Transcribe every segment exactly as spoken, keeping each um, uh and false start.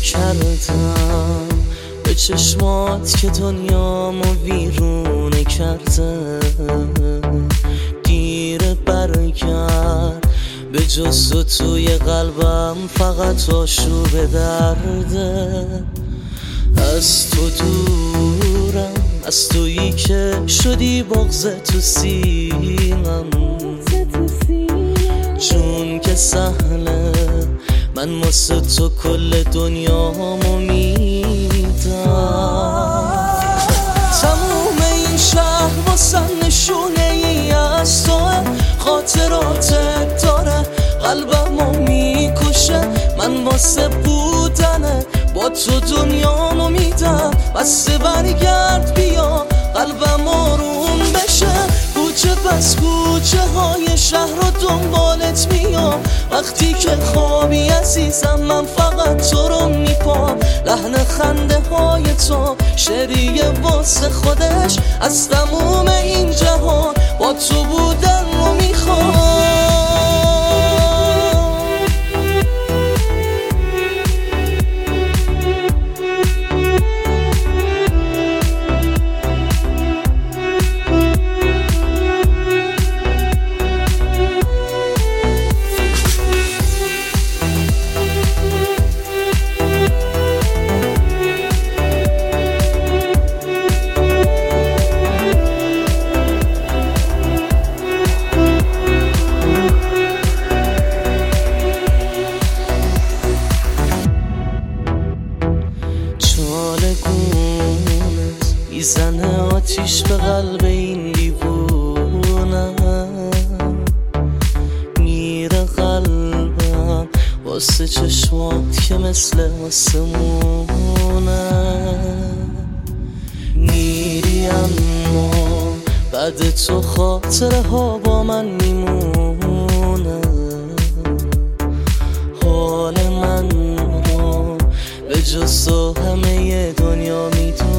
کردم به چشمات که دنیامو ویرونه کرده. دیر برگرد به جز تو توی قلبم فقط آشوب درده. از تو دورم، از تویی که شدی بغض تو سینم. چون که سهله من واسه تو کل دنیامو میدم. تموم این شهر واسه نشونه ای از توه، خاطراتت داره قلبمو میکشه. من واسه بودنه با تو دنیامو میدم. بس برگرد بیا قلبم آروم بشه. کوچه پس کوچه های شهر رو دنبالت میام. وقتی که خوابی عزیزم من فقط تو رو میپام. لحن خنده های تو شعریه واسه خودش. از تموم این جهان با تو بودن رو میخوام. میزنه آتیش به قلب این دیوونم. میره قلبم واسه چشمات که مثل آسمونه. میری اما بعد تو خاطره ها با من میمونه. حال من رو به جز تو همه دنیا میدونه.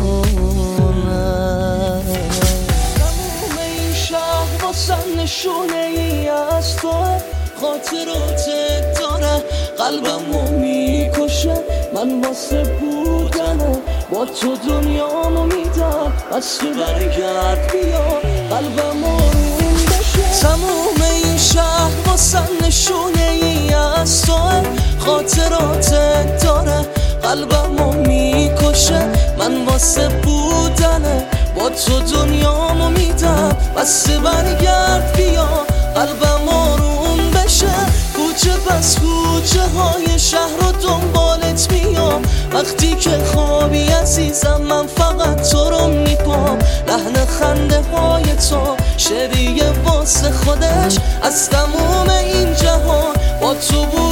نشونه ای از تو خاطراتت داره قلبمو میکشه. من واسه بودنه با تو دنیامو میدم. بس برگرد بیا قلبم آروم بشه. تموم این شهر واسه نشونه ای از تو خاطراتت داره قلبمو میکشه. من واسه بودنه با تو دنیامو میدم. بس برگرد بیا قلبم آروم بشه. کوچه پس کوچه های شهر رو دنبالت میام. وقتی که خوابی عزیزم من فقط تو رو میپام. لحن خنده های تو شعریه واسه خودش. از تموم این جهان با تو